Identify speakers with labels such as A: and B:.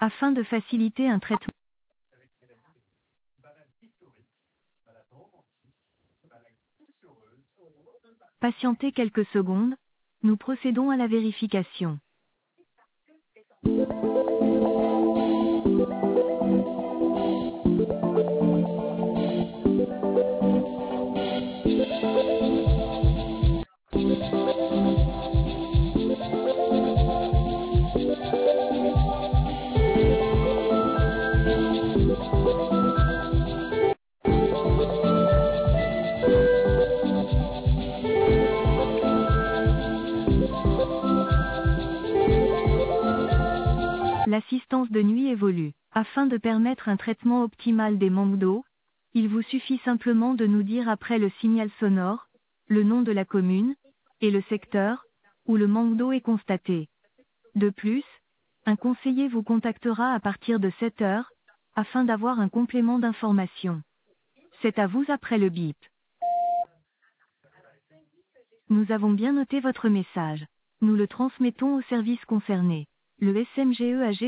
A: afin de faciliter un traitement. Patientez quelques secondes, nous procédons à la vérification. L'assistance de nuit évolue. Afin de permettre un traitement optimal des manques d'eau, il vous suffit simplement de nous dire après le signal sonore, le nom de la commune, et le secteur, où le manque d'eau est constaté. De plus, un conseiller vous contactera à partir de 7 heures, afin d'avoir un complément d'information. C'est à vous après le bip. Nous avons bien noté votre message. Nous le transmettons au service concerné. Le SMGE AG